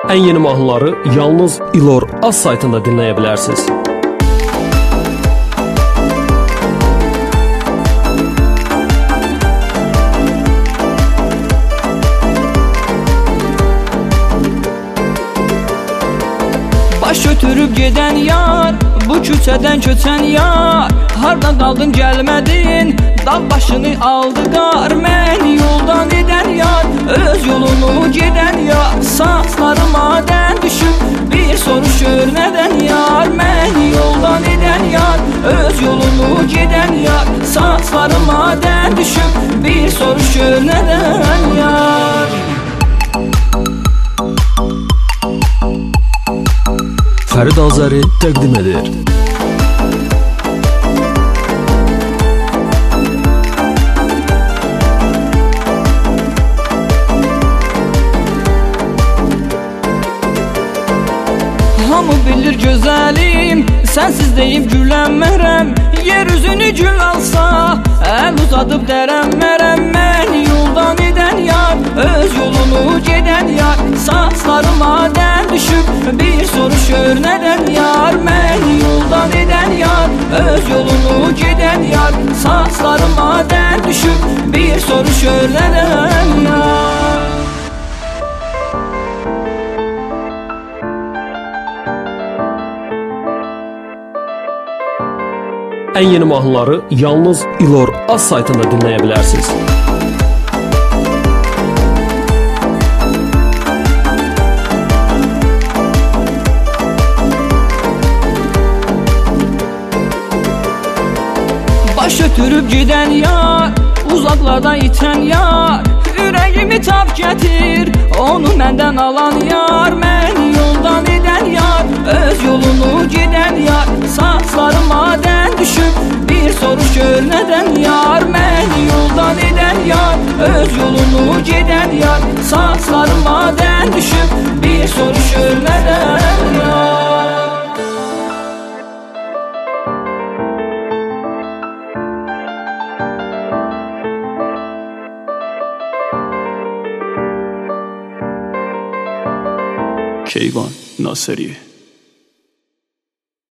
Ən yeni mahnıları yalnız İlor Az saytında dinləyə bilərsiniz. Baş götürüb gedən yar, bu küçədən köçən yar. Hardan qaldın gəlmədin, dağ başını aldı qar. Məni yoldan edən yar, öz yolunu gedən yar. Saçlarıma dən düşüb, bir soruşur nədən yar. Məni yoldan edən yar, öz yolunu gedən yar. Saçlarıma dən düşüb, bir soruşur nədən yar. Fərid Azəri təqdim edir. Hamı bilir gözəlim, sənsiz deyib gülənmərəm. Yer üzünü gül alsa, əl uzadıb dərənmərəm. Məni yoldan edən yar, öz yolunu gedən yar. Saçlarıma dən düşüb, bir soruşur nədən yar. Məni yoldan edən yar, öz yolunu gedən yar. Saçlarıma dən düşüb, bir soruşur nədən yar. Ən yeni mahnıları yalnız İlor Az saytında dinləyə bilərsiniz. Baş ötürüb gedən yar, uzaqlardan itən yar. Ürəyimi tap gətir, onu məndən alan yar. Məni yoldan edən yar, öz yolunu gedən yar. Saçlarıma dən düşüb, bir soruşur nədən yar. Məni yoldan edən yar, öz yolunu gedən yar. Saçlarıma dən düşüb, bir soruşur nədən yar. Keyvan Nasiri.